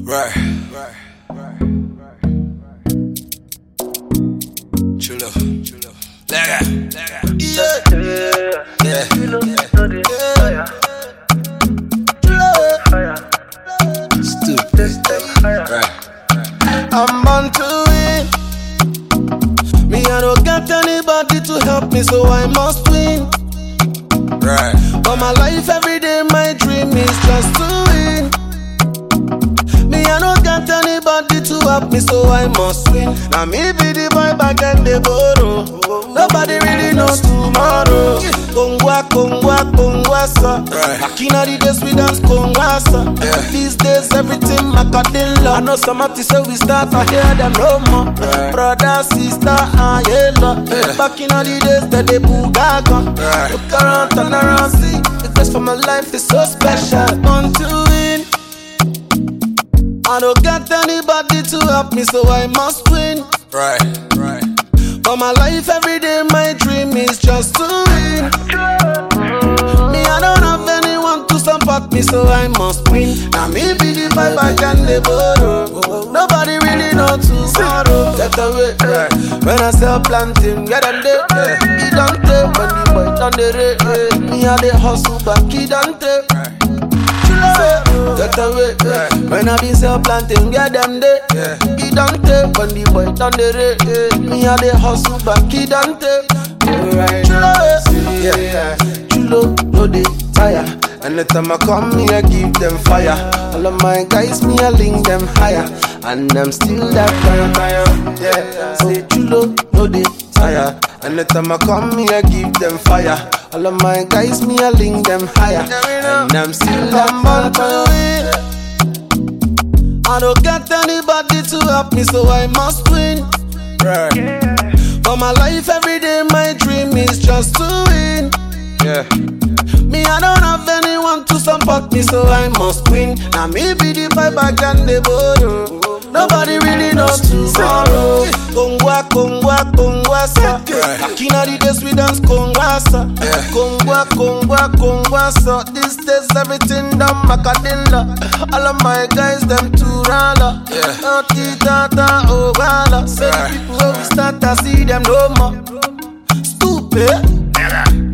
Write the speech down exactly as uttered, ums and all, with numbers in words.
Right, right, right, right. Chulo, chulo. Lega, lega. Yeah, yeah, yeah, yeah. Stupid. Right. I'm born to win. Me, I don't got anybody to help me, so I must win. Right. But my life every day, my dream is just to win. Me, I don't got anybody to help me, so I must win. Now me be the boy back and the borrow. Nobody really knows tomorrow. Kongwa, kongwa, kongwa, sa. Back in the days we dance kongwa, sa. These days everything macadilla. I know some of say we start, I hear them no more. Right. Brother, sister, and yellow. Yeah. Back in the days that they boogaga. Right. Look around, turn around, see. The best for my life is so special. Want to win. I don't got anybody to help me, so I must win. Right, right. For my life every day, my dream is just to win. Me, I don't have anyone to support me, so I must win. Now me be the vibe I can the borrow. Nobody really know tomorrow. Get away, Right. when I sell planting, get them there. He don't take when the boy done the rate. Me I the hustle back, he don't take. Right. Get away, when I be sell planting, get them there. Yeah. He don't take when the boy done the rate. Me a the hustle back, he don't take. Chulo, yeah, chulo, no they tire. Anytime I come, me I give them fire. All of my guys, me I link them higher, and I'm still that fire, fire. Yeah, say chulo, no they tire. Anytime I come, me I give them fire. All of my guys, me I link them higher, and I'm still that fire. I don't got anybody to help me, so I must win. Right. For my life every day, my dream is just to win. Yeah. Me, I don't have anyone to support me, so I must win. Now me be the vibe I can the borrow. Nobody really knows tomorrow. Kongwa, kongwa, kongwa, sa. Back in the days we dance kongwa, sa. Kongwa, kongwa, kongwa, sa. These days everything done macadilla. All of my guys them too rala. Yeah. Oti tata obala. Say the people where we start to see them no more. Stupid.